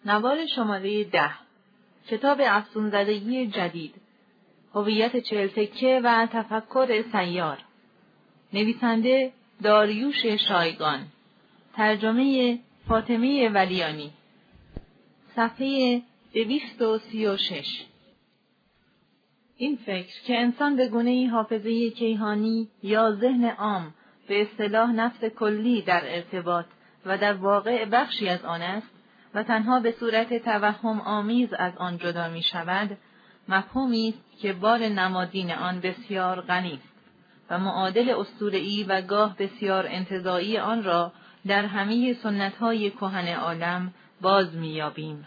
نوار شماره 10 کتاب افسون‌زدگی جدید هویت 40 تکه و تفکر سیار نویسنده داریوش شایگان ترجمه فاطمه ولیانی صفحه 236 این فکر که انسان به گونه‌ای حافظه کیهانی یا ذهن عام به اصطلاح نفس کلی در ارتباط و در واقع بخشی از آن است و تنها به صورت توهم آمیز از آن جدا می شود، مفهومی است که بار نمادین آن بسیار غنی است و معادل اسطوره‌ای و گاه بسیار انتزاعی آن را در همه سنت‌های کهن عالم باز می‌یابیم.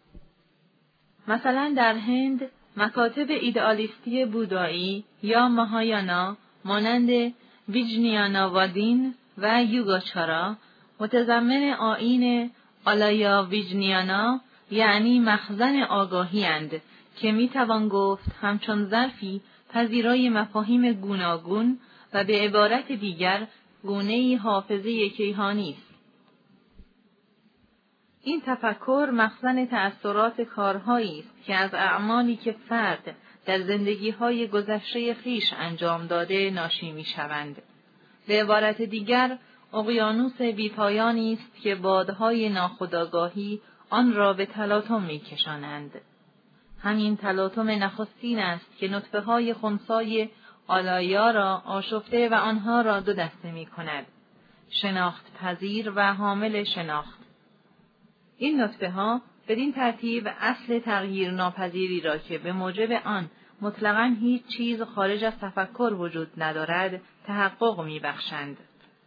مثلا در هند مکاتب ایدئالیستی بودایی یا ماهایانا مانند ویجنیاناوادین و یوگاچارا متضمن آیین آلایا ویجنیانا یعنی مخزن آگاهی اند که میتوان گفت همچون ظرفی پذیرای مفاهیم گوناگون و به عبارت دیگر گونه‌ای حافظه کیهانی است. این تفکر مخزن تأثیرات کارهایی است که از اعمالی که فرد در زندگی‌های گذشته خویش انجام داده ناشی می‌شوند. به عبارت دیگر اقیانوس بی‌پایانی است که بادهای ناخودآگاهی آن را به تلاطم می‌کشانند. همین تلاطم نخستین است که نطفه‌های خنثی آلایا را آشفته و آنها را دو دسته می‌کند: شناخت پذیر و حامل شناخت. این نطفه‌ها بدین ترتیب اصل تغییر ناپذیری را که به موجب آن مطلقاً هیچ چیز خارج از تفکر وجود ندارد تحقق می‌بخشند.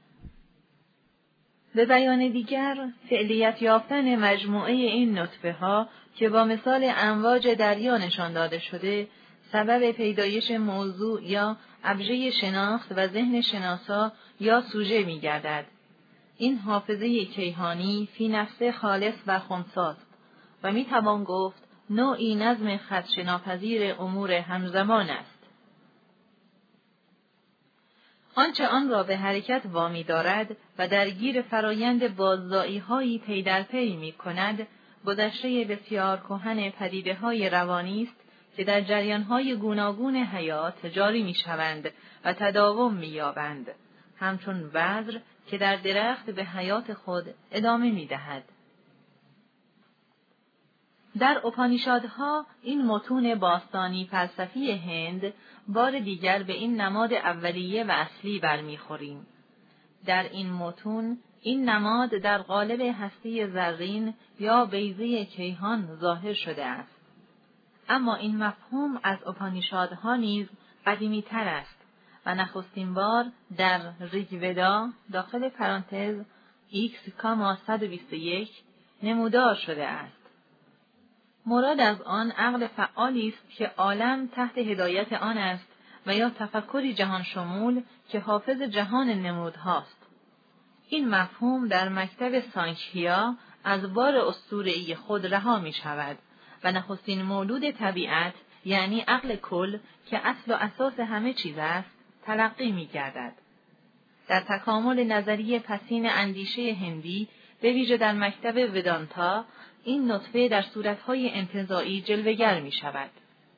به بیان دیگر، فعلیت یافتن مجموعه این نطفه‌ها که با مثال امواج دریا نشان داده شده، سبب پیدایش موضوع یا ابژه شناخت و ذهن شناسا یا سوژه می‌گردد. این حافظه کیهانی فی نفسه خالص و خنثی‌ست و می‌توان گفت نوعی نظم خدشه‌ناپذیر امور همزمان است. آنچه آن را به حرکت وامی دارد و درگیر فرایند باززایی‌هایی پی در پی می‌کند، گذشته بسیار کهن پدیده‌های روانی است که در جریان‌های گوناگون حیات جاری می‌شوند و تداوم می‌یابند، همچون بذر که در درخت به حیات خود ادامه می‌دهد. در اپانیشادها این متون باستانی فلسفی هند بار دیگر به این نماد اولیه و اصلی برمیخوریم. در این متون این نماد در قالب هستی زرین یا بیضه کیهان ظاهر شده است. اما این مفهوم از اپانیشادها نیز قدیمی تر است و نخستین بار در ریگودا داخل پرانتز X,121 نمودار شده است. مراد از آن عقل فعالی است که عالم تحت هدایت آن است و یا تفکری جهان شمول که حافظ جهان نمودهاست. این مفهوم در مکتب سانکھیا از بار اسطوره‌ای خود رها می شود و نخستین مولود طبیعت یعنی عقل کل که اصل و اساس همه چیز است تلقی می گردد. در تکامل نظریه پسین اندیشه هندی به ویژه در مکتب ودانتا این نطفه در صورتهای انتزاعی جلوه‌گر می شود.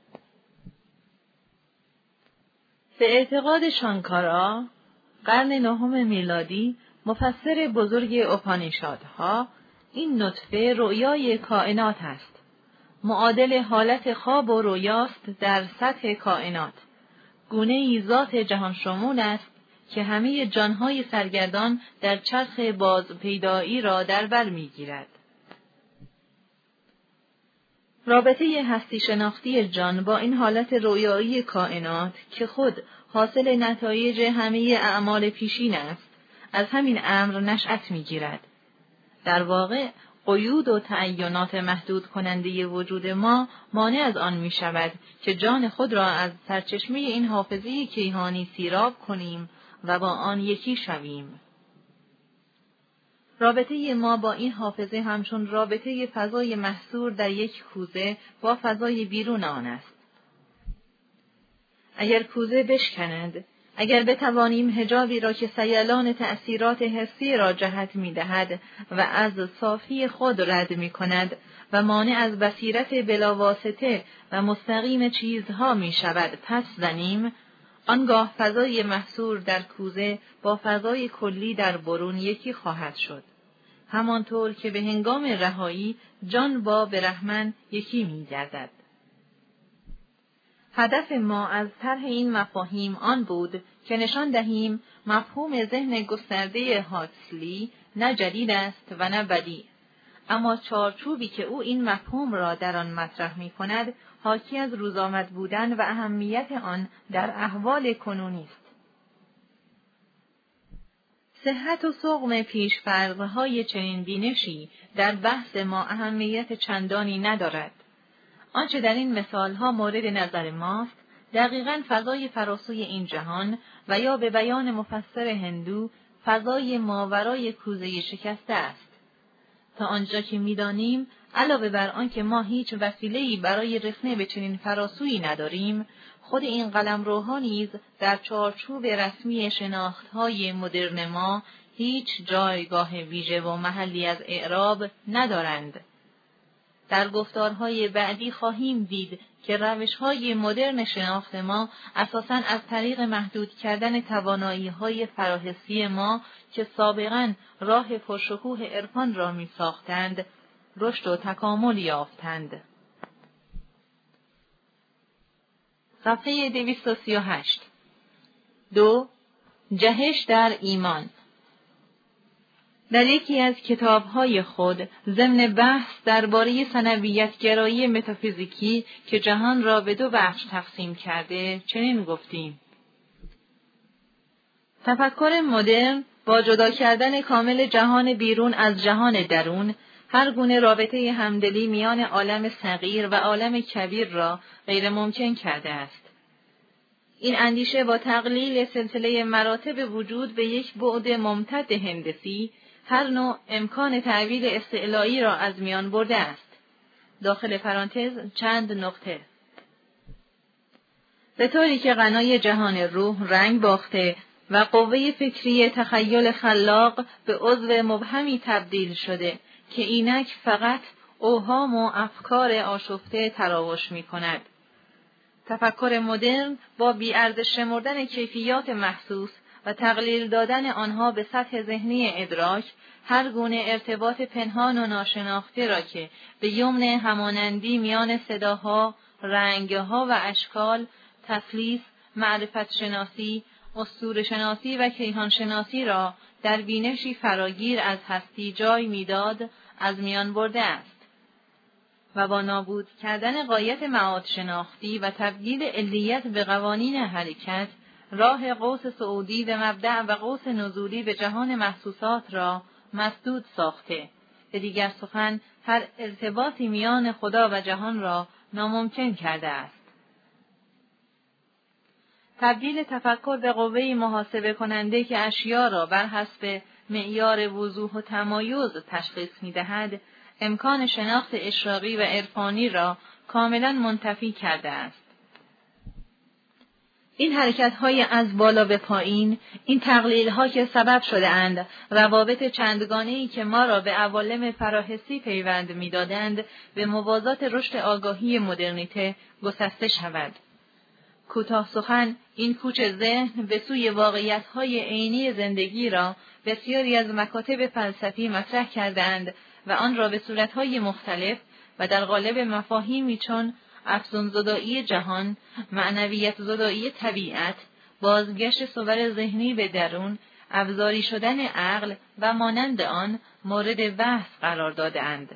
به اعتقاد شانکارا قرن 9 میلادی مفسر بزرگ اپانیشادها این نطفه رؤیای کائنات است. معادل حالت خواب و رؤیاست در سطح کائنات. گونه‌ای ذات جهان شمول است که همه جانهای سرگردان در چرخ باز پیدایی را در بر می‌گیرد. رابطه هستی شناختی جان با این حالت رویایی کائنات که خود حاصل نتایج همه اعمال پیشین است، از همین امر نشأت می‌گیرد. در واقع قیود و تعینات محدود کننده وجود ما مانع از آن می‌شود که جان خود را از سرچشمه این حافظه کیهانی سیراب کنیم و با آن یکی شویم. رابطه ما با این حافظه همچون رابطه فضای محصور در یک کوزه با فضای بیرون آن است. اگر کوزه بشکند، اگر بتوانیم حجابی را که سیلان تأثیرات حسی را جهت می‌دهد و از صافی خود رد می‌کند و مانع از بصیرت بلاواسطه و مستقیم چیزها می‌شود پس زنیم، آنگاه فضای محصور در کوزه با فضای کلی در برون یکی خواهد شد. همانطور که به هنگام رهایی جان با برهمن یکی می‌گردد. هدف ما از طرح این مفاهیم آن بود که نشان دهیم مفهوم ذهن گسترده هاکسلی نه جدید است و نه بدیع، اما چارچوبی که او این مفهوم را در آن مطرح می‌کند حاکی از روزآمد بودن و اهمیت آن در احوال کنونی است. صحت و سقم پیش‌فرض‌های چنین بینشی در بحث ما اهمیت چندانی ندارد. آنچه در این مثالها مورد نظر ماست، دقیقاً فضای فراسوی این جهان و یا به بیان مفسر هندو، فضای ماورای کوزه شکسته است. تا آنجا که می‌دانیم، علاوه بر آنکه ما هیچ وسیله‌ای برای رسیدن به چنین فراسویی نداریم، خود این قلمروها نیز در چارچوب رسمی شناخت‌های مدرن ما هیچ جایگاه ویژه و محلی از اعراب ندارند. در گفتارهای بعدی خواهیم دید که روش‌های مدرن شناخت ما اساساً از طریق محدود کردن توانایی‌های فراحسی ما که سابقاً راه پرشکوه عرفان را می‌ساختند، رشد و تکامل یافتند. صفحه 238. 2. جهش در ایمان. در یکی از کتاب‌های خود ضمن بحث درباره ثنویت گرایی متافیزیکی که جهان را به دو بخش تقسیم کرده چنین گفتیم: تفکر مدرن با جدا کردن کامل جهان بیرون از جهان درون، هر گونه رابطه همدلی میان عالم صغیر و عالم کبیر را غیر ممکن کرده است. این اندیشه با تقلیل سلسله مراتب وجود به یک بعد ممتد هندسی، هر نوع امکان تعبیر استعلایی را از میان برده است. داخل پرانتز چند نقطه. به طوری که غنای جهان روح رنگ باخته و قوه فکری تخیل خلاق به عضو مبهمی تبدیل شده که اینک فقط اوهام و افکار آشفته تراوش می کند. تفکر مدرن با بی‌ارزش شمردن کیفیات محسوس و تقلیل دادن آنها به سطح ذهنی ادراک، هر گونه ارتباط پنهان و ناشناخته را که به یمن همانندی میان صداها، رنگها و اشکال، تثلیث، معرفت شناسی، اسطوره شناسی و کیهان شناسی را در بینشی فراگیر از هستی جای میداد، از میان برده است و با نابود کردن غایت معاد شناختی و تبدیل علیت به قوانین حرکت، راه قوس صعودی به مبدأ و قوس نزولی به جهان محسوسات را مسدود ساخته. به دیگر سخن، هر ارتباطی میان خدا و جهان را ناممکن کرده است. تبدیل تفکر به قوه‌ای محاسبه کننده که اشیا را بر حسب معیار وضوح و تمایز تشخیص می‌دهد، امکان شناخت اشراقی و عرفانی را کاملا منتفی کرده است. این حرکت‌های از بالا به پایین، این تقلیل‌ها که سبب شده اند روابط چندگانه‌ای که ما را به عوالم فراحسی پیوند می‌دادند، به موازات رشد آگاهی مدرنیته گسسته شود. کوتاه سخن، این کوچ ذهن به سوی واقعیت‌های عینی زندگی را بسیاری از مکاتب فلسفی مطرح کردند و آن را به صورت‌های مختلف و در قالب مفاهیمی چون افزون زدایی جهان، معنویت زدایی طبیعت، بازگشت صور ذهنی به درون، ابزاری شدن عقل و مانند آن مورد بحث قرار داده‌اند.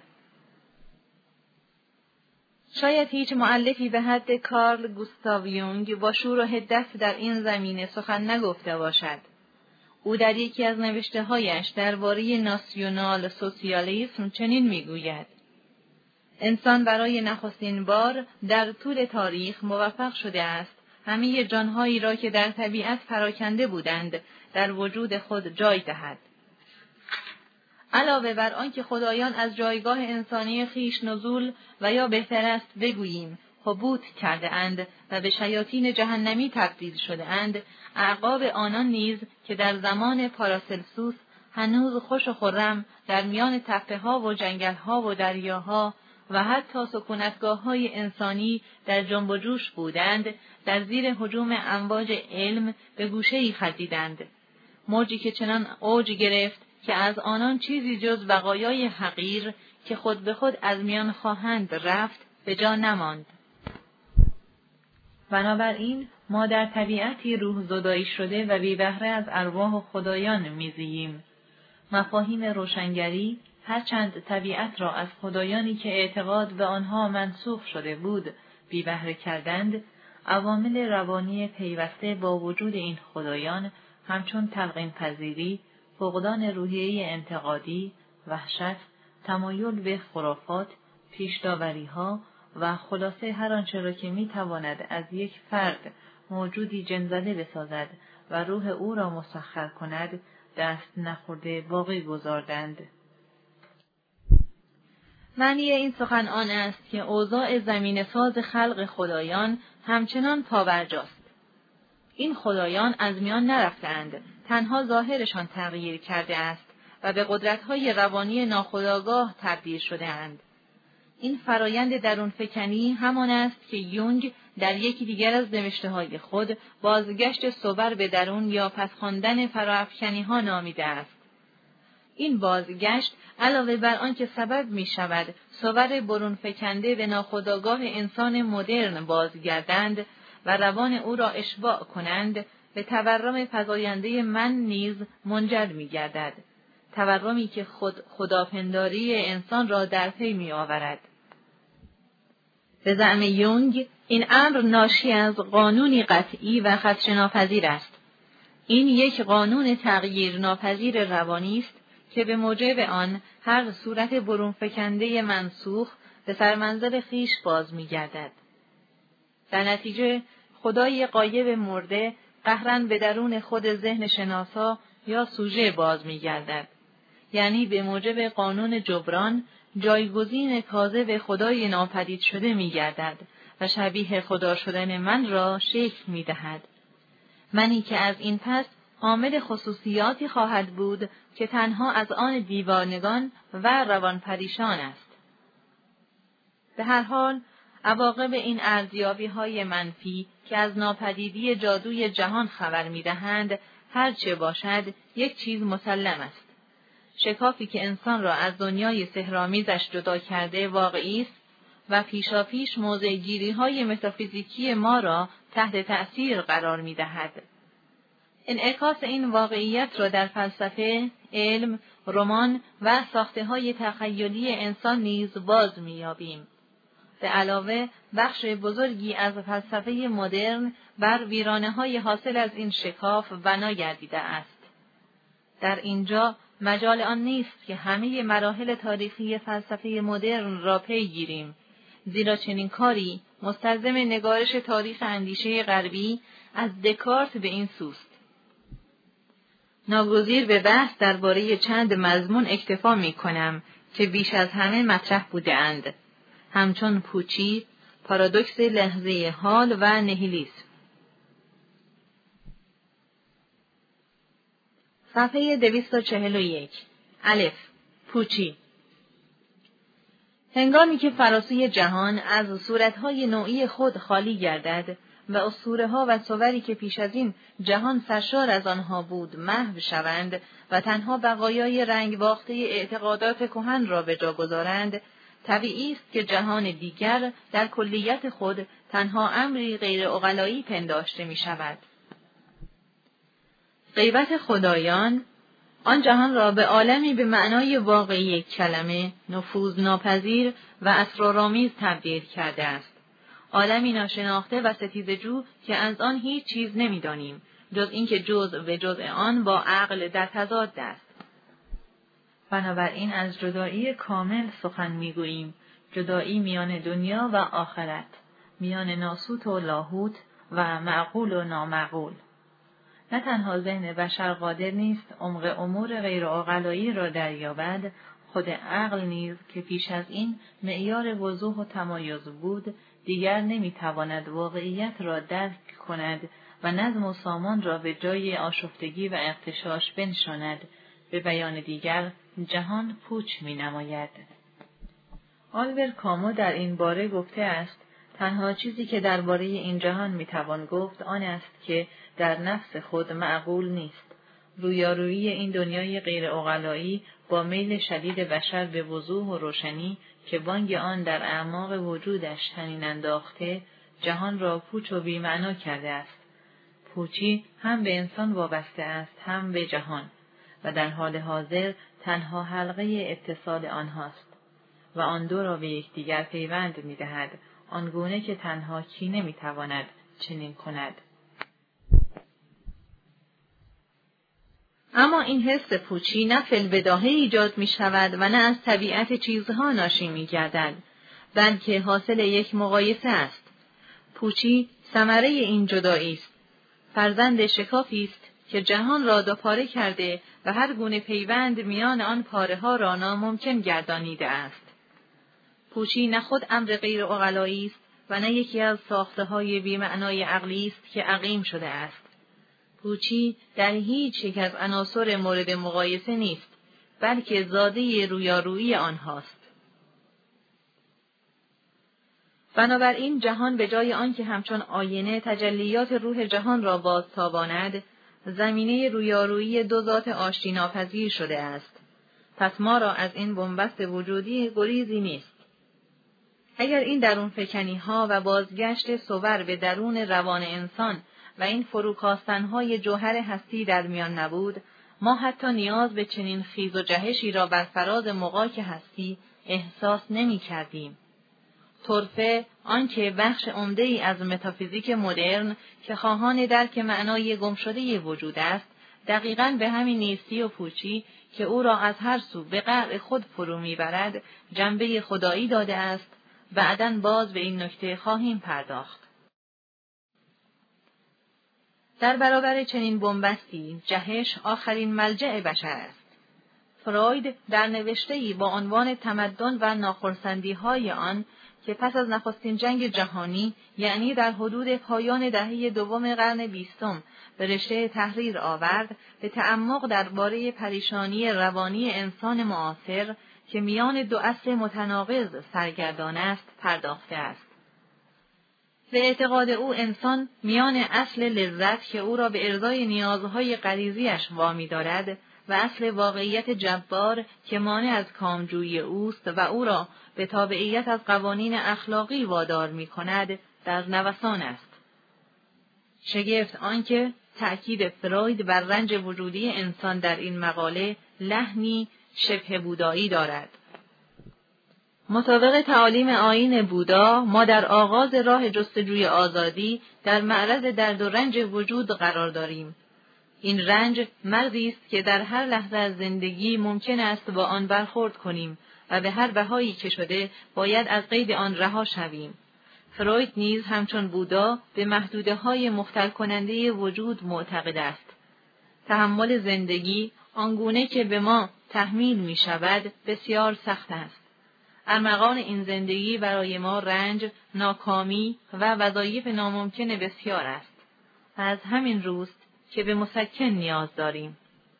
شاید هیچ مؤلفی به حد کارل گوستاو یونگ با شور و حدت در این زمینه سخن نگفته باشد. او در یکی از نوشته‌هایش درباره ناسیونال سوسیالیسم چنین می‌گوید: انسان برای نخستین بار در طول تاریخ موفق شده است همه جان‌هایی را که در طبیعت پراکنده بودند در وجود خود جای دهد. علاوه بر آنکه خدایان از جایگاه انسانی خویش نزول و یا بهتر است بگوییم حبوط کرده اند و به شیاطین جهنمی تبدیل شده اند، اعقاب آنان نیز که در زمان پاراسلسوس هنوز خوش و خرم در میان تپه‌ها و جنگل‌ها و دریاها و حتی سکونتگاه‌های انسانی در جنب و جوش بودند، در زیر هجوم امواج علم به گوشه‌ای خزیدند. موجی که چنان اوج گرفت که از آنان چیزی جز بقایای حقیر که خود به خود از میان خواهند رفت به جا نماند. بنابراین ما در طبیعتی روح زدایی شده و بی بهره از ارواح و خدایان میزییم. مفاهیم روشنگری هرچند طبیعت را از خدایانی که اعتقاد به آنها منسوخ شده بود بی بهره کردند، عوامل روانی پیوسته با وجود این خدایان همچون تلقین پذیری، فقدان روحیه انتقادی، وحشت، تمایل به خرافات، پیش‌داوری‌ها و خلاصه هر آنچه را که می‌تواند از یک فرد موجودی جن‌زده بسازد و روح او را مسخر کند، دست نخورده باقی گذاردند. معنی این سخن آن است که اوضاع زمینه‌ساز خلق خدایان همچنان پابرجاست. این خدایان از میان نرفتند، تنها ظاهرشان تغییر کرده است و به قدرت‌های روانی ناخودآگاه تبدیل شده اند. این فرایند درون فکنی همان است که یونگ در یکی دیگر از نوشته‌های خود بازگشت صور به درون یا پس خواندن فراافکنی‌ها نامیده است. این بازگشت علاوه بر آنکه سبب می‌شود صور برون فکنده به ناخودآگاه انسان مدرن بازگردند و روان او را اشباع کنند، به تورم فزاینده من نیز منجر می‌گردد. تورمی که خداپنداری انسان را در پی می‌آورد. به زعم یونگ این امر ناشی از قانونی قطعی و خدشه‌ناپذیر است. این یک قانون تغییر ناپذیر روانی است که به موجب آن هر صورت برون فکنده منسوخ به سرمنزل خویش باز می‌گردد. در نتیجه خدای غایب مرده قهراً به درون خود ذهن شناسا یا سوژه باز می‌گردد. یعنی به موجب قانون جبران جایگزین تازه به خدای ناپدید شده می‌گردد و شبیه خدا شدن من را شکل می‌دهد. منی که از این پس حامل خصوصیاتی خواهد بود که تنها از آن دیوانگان و روانپریشان است. به هر حال عواقب این ارزیابی‌های منفی که از ناپدیدی جادوی جهان خبر می‌دهند، هر چه باشد یک چیز مسلم است. شکافی که انسان را از دنیای سحرآمیزش جدا کرده واقعی است و پیشاپیش موضع گیری‌های متافیزیکی ما را تحت تأثیر قرار می‌دهد. انعکاس این واقعیت را در فلسفه، علم، رمان و ساخته‌های تخیلی انسان نیز باز می‌یابیم. به علاوه بخش بزرگی از فلسفه مدرن بر ویرانه‌های حاصل از این شکاف بنا گردیده است. در اینجا مجال آن نیست که همه مراحل تاریخی فلسفه مدرن را پی گیریم، زیرا چنین کاری مستلزم نگارش تاریخ اندیشه غربی از دکارت به این سوست. ناگزیر به بحث درباره چند مضمون اکتفا می‌کنم که بیش از همه مطرح بوده‌اند، همچون پوچی، پارادوکس لحظه حال و نهیلیسم. صفحه 241 الف پوچی. هنگامی که فراسوی جهان از صورتهای نوعی خود خالی گردد و اسطوره‌ها و صوری که پیش از این جهان سرشار از آنها بود محو شوند و تنها بقایای رنگ باخته اعتقادات کهن را به جا گذارند، طبیعی است که جهان دیگر در کلیت خود تنها امری غیر عقلایی پنداشته می شود. غیبت خدایان آن جهان را به عالمی به معنای واقعی کلمه نفوذ ناپذیر و اسرارآمیز تبدیل کرده است. عالمی ناشناخته و ستیزجو که از آن هیچ چیز نمی‌دانیم جز اینکه جزء به جزء آن با عقل در تضاد است. بنابراین از جدایی کامل سخن می‌گوییم، جدایی میان دنیا و آخرت، میان ناسوت و لاهوت و معقول و نامعقول. نه تنها ذهن بشر قادر نیست عمق امور غیر عقلایی را دریابد، خود عقل نیز که پیش از این معیار وضوح و تمایز بود، دیگر نمیتواند واقعیت را درک کند و نظم و سامان را به جای آشفتگی و اغتشاش بنشاند. به بیان دیگر، جهان پوچ می‌نماید. آلبر کامو در این باره گفته است: تنها چیزی که درباره این جهان میتوان گفت آن است که در نفس خود معقول نیست. رویارویی این دنیای غیر عقلایی با میل شدید بشر به وضوح و روشنی که بانگ آن در اعماق وجودش طنین انداخته، جهان را پوچ و بی‌معنا کرده است. پوچی هم به انسان وابسته است، هم به جهان، و در حال حاضر تنها حلقه اتصال آنهاست و آن دو را به یکدیگر پیوند می‌دهد، آنگونه که تنها کی نمی‌تواند چنین کند. اما این حس پوچی نه فی البداهه ایجاد می‌شود و نه از طبیعت چیزها ناشی می‌گردد، بلکه حاصل یک مقایسه است. پوچی ثمره این جدایی است، فرزند شکافی است که جهان را دوپاره کرده و هر گونه پیوند میان آن پاره‌ها را ناممکن گردانیده است. پوچی نه خود امر غیر عقلایی است و نه یکی از ساخته‌های بی‌معنای عقلی است که عقیم شده است. پوچی در هیچ یک از عناصر مورد مقایسه نیست، بلکه زاده رویارویی آنهاست. بنابراین جهان به جای آنکه همچون آینه تجلیات روح جهان را بازتاباند، زمینه رویارویی دو ذات آشتی‌ناپذیر شده است. پس ما را از این بنبست وجودی گریزی نیست. اگر این درون فکنی‌ها و بازگشت صور به درون روان انسان و این فروکاستن‌های جوهر هستی در میان نبود، ما حتی نیاز به چنین خیز و جهشی را بر فراز مغاک هستی احساس نمی‌کردیم. طرفه آنکه بخش عمده‌ای از متافیزیک مدرن که خواهان درک معنای گمشده وجود است، دقیقاً به همین نیستی و پوچی که او را از هر سو به قعر خود فرو می‌برد، جنبه خدایی داده است. بعداً باز به این نکته خواهیم پرداخت. در برابر چنین بنبستی، جهش آخرین ملجأ بشر است. فروید در نوشته‌ای با عنوان تمدن و ناخرسندی‌های آن که پس از نخستین جنگ جهانی، یعنی در حدود پایان دهه دوم قرن 20 به رشته تحریر آورد، به تعمق درباره پریشانی روانی انسان معاصر که میان دو اصل متناقض سرگردان است پرداخته است. به اعتقاد او انسان میان اصل لذت که او را به ارضای نیازهای غریزی‌اش وامی دارد و اصل واقعیت جبار که مانع از کامجویی اوست و او را به تابعیت از قوانین اخلاقی وادار می‌کند، در نوسان است. شگفت آنکه تأکید فروید بر رنج وجودی انسان در این مقاله لحنی شبه بودایی دارد. مطابق تعالیم آیین بودا، ما در آغاز راه جستجوی آزادی در معرض درد و رنج وجود قرار داریم. این رنج مرزی است که در هر لحظه از زندگی ممکن است با آن برخورد کنیم و به هر بهایی که شده باید از قید آن رها شویم. فروید نیز همچون بودا به محدوده‌های مختل کننده وجود معتقد است. تحمل زندگی آنگونه که به ما تحمیل می شود بسیار سخت است. ارمغان این زندگی برای ما رنج، ناکامی و وظایف ناممکن بسیار است. و از همین روست که به مسکن نیاز داریم.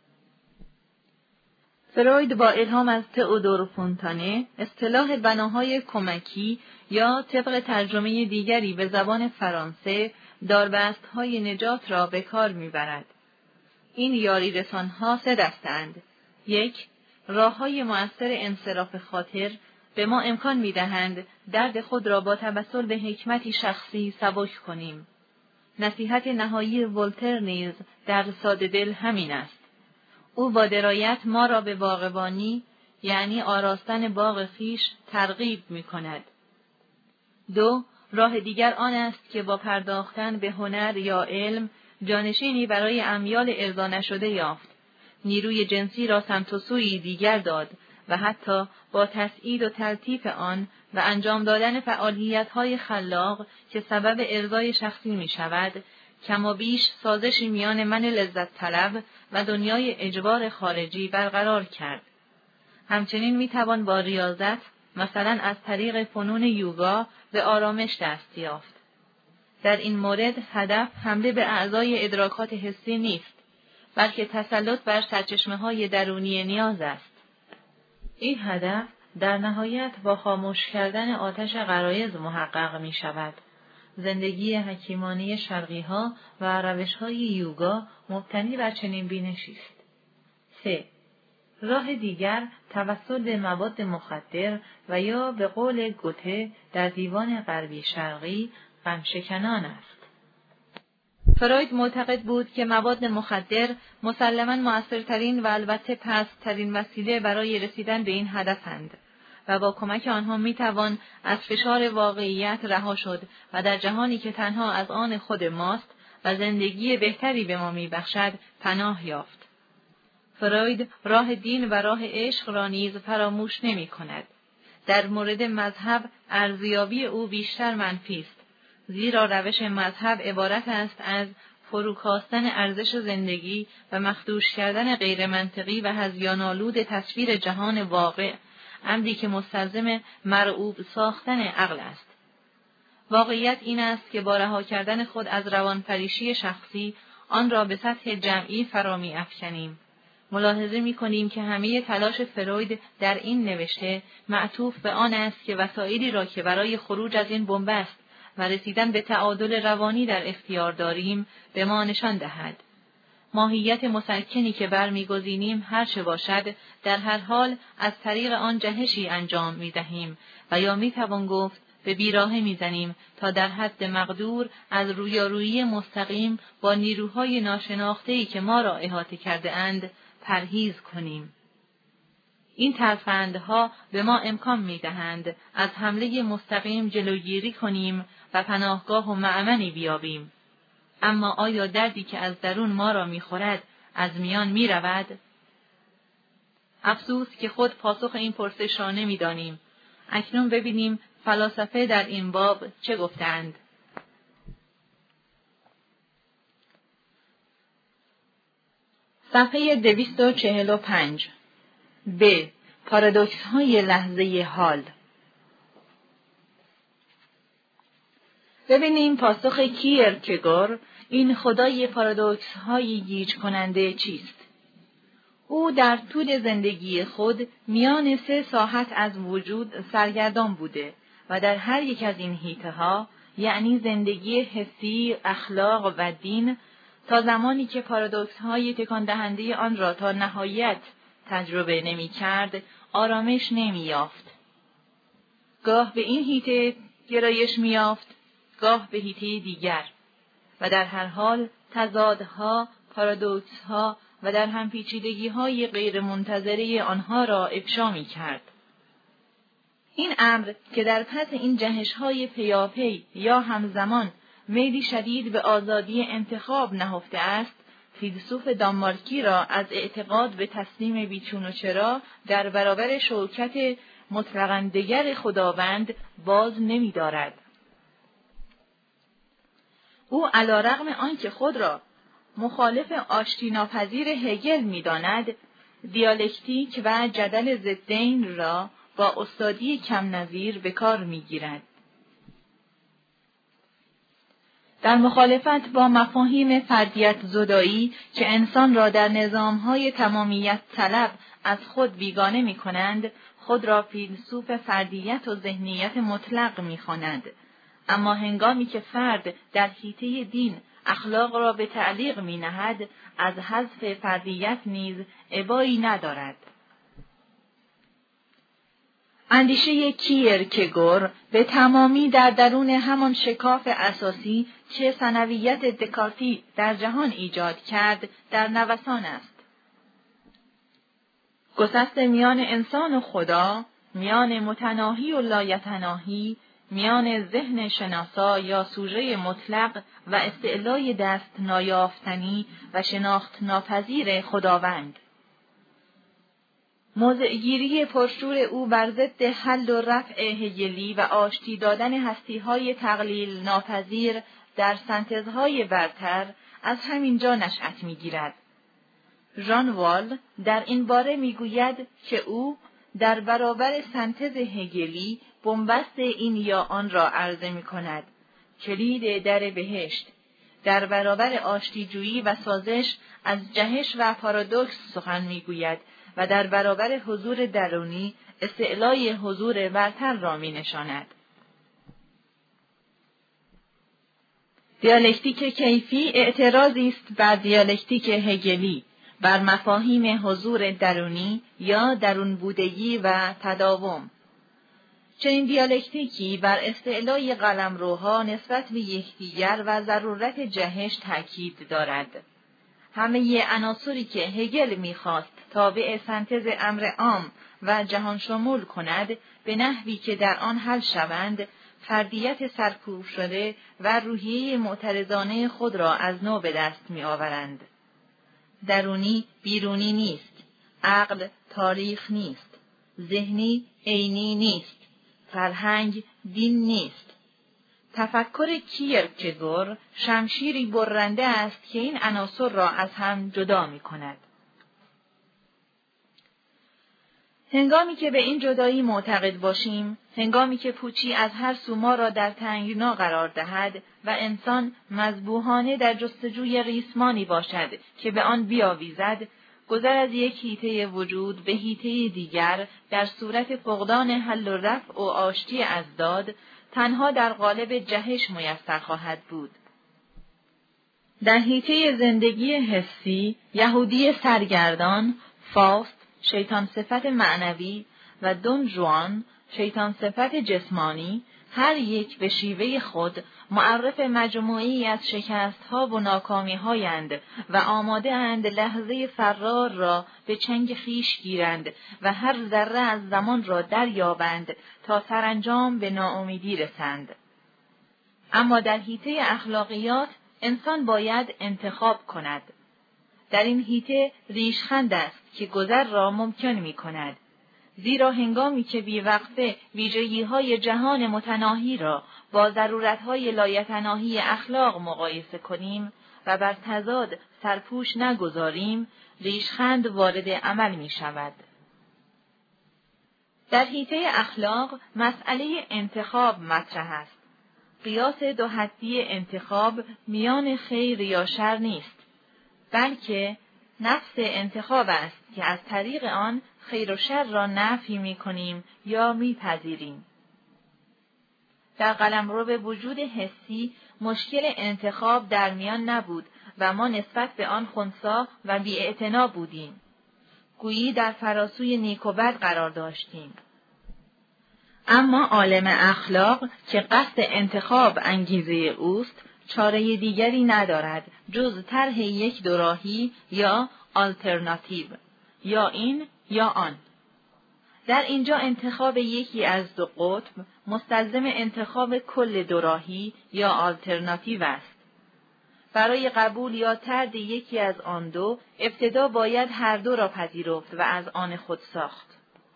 فروید با الهام از تئودور فونتانه اصطلاح بناهای کمکی یا طبق ترجمه دیگری به زبان فرانسه داربست‌های نجات را به کار می‌برد. این یاری رسان‌ها 3 دسته‌اند. 1. راه‌های مؤثر انصراف خاطر به ما امکان می‌دهند درد خود را با توسل به حکمتی شخصی سبک کنیم. نصیحت نهایی ولتر نیز در ساده دل همین است. او با درایت ما را به باغبانی، یعنی آراستن باغ خویش، ترغیب می‌کند. 2. راه دیگر آن است که با پرداختن به هنر یا علم جانشینی برای امیال ارضا نشده یافت، نیروی جنسی را سمت و سویی دیگر داد و حتی با تسعید و تلطیف آن و انجام دادن فعالیت‌های خلاق که سبب ارضای شخصی می‌شود، کم و بیش سازشی میان من لذت طلب و دنیای اجبار خارجی برقرار کرد. همچنین میتوان با ریاضت، مثلا از طریق فنون یوگا، به آرامش دست یافت. در این مورد هدف حمله به اعضای ادراکات حسی نیست، بلکه تسلط بر سرچشمه‌های درونی نیاز است. این هدف در نهایت با خاموش کردن آتش غرایز محقق می شود. زندگی حکیمانه شرقی‌ها و روش‌های یوگا مبتنی بر چنین بینشی است. 3. راه دیگر توسل به مواد مخدر و یا به قول گوته در دیوان غربی شرقی غمشکنان است. فروید معتقد بود که مواد مخدر مسلماً مؤثرترین و البته پست‌ترین وسیله برای رسیدن به این هدفند و با کمک آنها میتوان از فشار واقعیت رها شد و در جهانی که تنها از آن خود ماست و زندگی بهتری به ما میبخشد پناه یافت. فروید راه دین و راه عشق را نیز فراموش نمی کند. در مورد مذهب ارزیابی او بیشتر منفی است، زیرا روش مذهب عبارت است از فروکاستن ارزش زندگی و مخدوش کردن غیر منطقی و هذیان‌آلود تصویر جهان واقع، امری که مستلزم مرعوب ساختن عقل است. واقعیت این است که با رها کردن خود از روانپریشی شخصی، آن را به سطح جمعی فرا می‌افکنیم. ملاحظه می‌کنیم که همه تلاش فروید در این نوشته معطوف به آن است که وسایلی را که برای خروج از این بنبست و رسیدن به تعادل روانی در اختیار داریم به ما نشان دهد. ماهیت مسکنی که برمی‌گزینیم هر چه باشد، در هر حال از طریق آن جهشی انجام می‌دهیم و یا می‌توان گفت به بیراهه می‌زنیم تا در حد مقدور از رویارویی مستقیم با نیروهای ناشناخته‌ای که ما را احاطه کرده اند پرهیز کنیم. این ترفندها به ما امکان می‌دهند از حمله مستقیم جلوگیری کنیم و پناهگاه و مأمنی بیابیم. اما آیا دردی که از درون ما را می‌خورد از میان می‌رود؟ افسوس که خود پاسخ این پرسش را نمی‌دانیم. اکنون ببینیم فلاسفه در این باب چه گفتند. صفحه 245. ب. پارادوکس‌های لحظه حال. ببینیم پاسخ کیرکگور، این خدای پارادوکس‌های گیج کننده چیست؟ او در طول زندگی خود میان 3 ساحت از وجود سرگردان بوده و در هر یک از این حیطه‌ها، یعنی زندگی حسی، اخلاق و دین، تا زمانی که پارادوکس‌های تکان دهنده آن را تا نهایت تجربه نمی‌کرد، آرامش نمی‌یافت. گاه به این حیطه گرایش می‌یافت، گاه به حیطه دیگر و در هر حال تضادها، پارادوکس‌ها و در هم پیچیدگی‌های غیر منتظره آنها را افشا می‌کرد. این امر که در پس این جهش‌های پیاپی یا همزمان میلی شدید به آزادی انتخاب نهفته است، فیلسوف دانمارکی را از اعتقاد به تسلیم بیچون و چرا در برابر شوکت مطلقاً دگر خداوند باز نمی‌دارد. او علی‌رغم آنکه خود را مخالف آشتی ناپذیر هگل می‌داند، دیالکتیک و جدل ضدین را با استادی کم نظیر به کار می‌گیرد. در مخالفت با مفاهیم فردیت زدایی که انسان را در نظام‌های تمامیت طلب از خود بیگانه می‌کنند، خود را فیلسوف فردیت و ذهنیت مطلق می‌خواند. اما هنگامی که فرد در حیطه دین اخلاق را به تعلیق می‌نهد، از حذف فردیت نیز ابایی ندارد. اندیشه کیرکگور به تمامی در درون همان شکاف اساسی که ثانویت دکارتی در جهان ایجاد کرد در نوسان است. گسسته میان انسان و خدا، میان متناهی و لایتناهی، میان ذهن شناسا یا سوژه مطلق و استعلای دست نایافتنی و شناخت ناپذیر خداوند. موضع‌گیری پرشور او بر ضد حل و رفع هگلی و آشتی دادن هستی‌های تقلیل ناپذیر در سنتزهای برتر از همین جا نشأت می‌گیرد. ژان وال در این باره می‌گوید که او در برابر سنتز هگلی بنبست این یا آن را عرضه می‌کند. کلید در بهشت. در برابر آشتیجویی و سازش از جهش و پارادوکس سخن می‌گوید و در برابر حضور درونی استعلای حضور برتر را می‌نشاند. دیالکتیک کیفی اعتراضی است بر دیالکتیک هگلی، بر مفاهیم حضور درونی یا درون بودگی و تداوم. چنین دیالکتیکی بر استعلای قلمروها نسبت به یکدیگر و ضرورت جهش تاکید دارد. همه عناصری که هگل می‌خواست تابع سنتز امر عام و جهان شمول کند به نحوی که در آن حل شوند، فردیت سرکوب شده و روحیه معترضانه خود را از نو به دست می‌آورند. درونی بیرونی نیست، عقل تاریخ نیست، ذهنی عینی نیست، فرهنگ دین نیست. تفکر کیرکگور شمشیری برنده است که این عناصر را از هم جدا می‌کند. هنگامی که به این جدایی معتقد باشیم، هنگامی که پوچی از هر سو ما را در تنگنا قرار دهد و انسان مذبوحانه در جستجوی ریسمانی باشد که به آن بیاویزد، گذر از یک حیطه وجود به حیطه دیگر در صورت فقدان حل و رفع و آشتی اضداد تنها در قالب جهش میسر خواهد بود. در حیطه زندگی حسی، یهودی سرگردان، فاست، شیطان صفت معنوی و دون جوان، شیطان صفت جسمانی، هر یک به شیوه خود معرف مجموعی از شکست‌ها و ناکامی‌هایند و آماده اند لحظه فرار را به چنگ خویش گیرند و هر ذره از زمان را دریابند تا سرانجام به ناامیدی رسند. اما در حیطه اخلاقیات انسان باید انتخاب کند. در این حیطه ریشخند است که گذر را ممکن می‌کند. زیرا هنگامی که بی‌وقفه ویژگی‌های جهان متناهی را با ضرورت‌های لایتناهی اخلاق مقایسه کنیم و بر تضاد سرپوش نگذاریم، ریشخند وارد عمل می‌شود. در حیطه اخلاق مسئله انتخاب مطرح است. قیاس دو حدی انتخاب میان خیر یا شر نیست، بلکه نفس انتخاب است که از طریق آن خیر و شر را نفی می‌کنیم یا می‌پذیریم. در قلمرو وجود حسی مشکل انتخاب در میان نبود و ما نسبت به آن خنثی و بی‌اعتنا بودیم. گویی در فراسوی نیک و بد قرار داشتیم. اما عالم اخلاق که قصد انتخاب انگیزه اوست، چاره دیگری ندارد جز طرح یک دوراهی یا آلترناتیو، یا این یا آن. در اینجا انتخاب یکی از دو قطب مستلزم انتخاب کل دوراهی یا آلترناتیو است. برای قبول یا طرد یکی از آن دو، ابتدا باید هر دو را پذیرفت و از آن خود ساخت.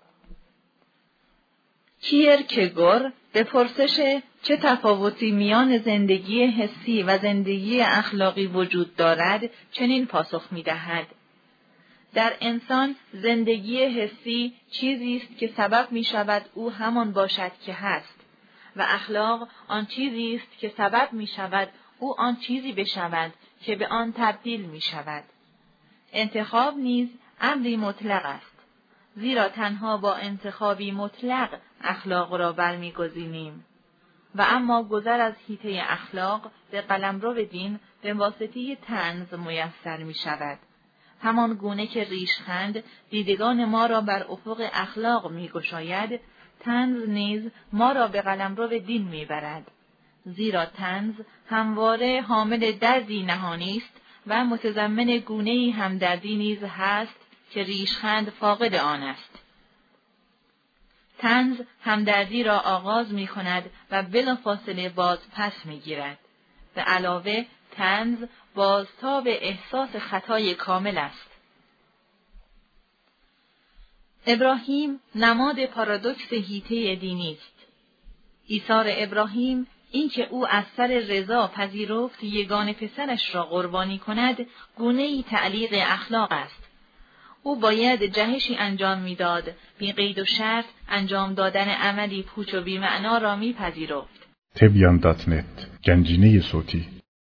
کیرکگور به پرسش چه تفاوتی میان زندگی حسی و زندگی اخلاقی وجود دارد چنین پاسخ می‌دهد: در انسان زندگی حسی چیزی است که سبب می‌شود او همان باشد که هست و اخلاق آن چیزی است که سبب می‌شود او آن چیزی بشود که به آن تبدیل می‌شود. انتخاب نیز امری مطلق است، زیرا تنها با انتخابی مطلق اخلاق را برمی‌گزینیم و اما گذر از حیطه اخلاق به قلمرو دین به واسطه طنز میسر می‌شود. همان گونه که ریشخند دیدگان ما را بر افق اخلاق می‌گشاید، طنز نیز ما را به قلمرو دین می‌برد، زیرا طنز همواره حامل دردی نهانی است و متضمن گونه‌ای همدردی نیز هست که ریشخند فاقد آن است. طنز همدردی را آغاز می‌کند و بلافاصله باز پس می‌گیرد. به علاوه طنز بازتاب احساس خطای کامل است. ابراهیم نماد پارادوکس حیطه دینی است. ایثار ابراهیم، اینکه او از سر رضا پذیرفت یگانه پسرش را قربانی کند، گونه‌ای تعلیق اخلاق است. او باید جهشی انجام میداد، بی قید و شرط انجام دادن عملی پوچ و بی‌معنا را میپذیرفت. تبیان.net گنجینه صوتی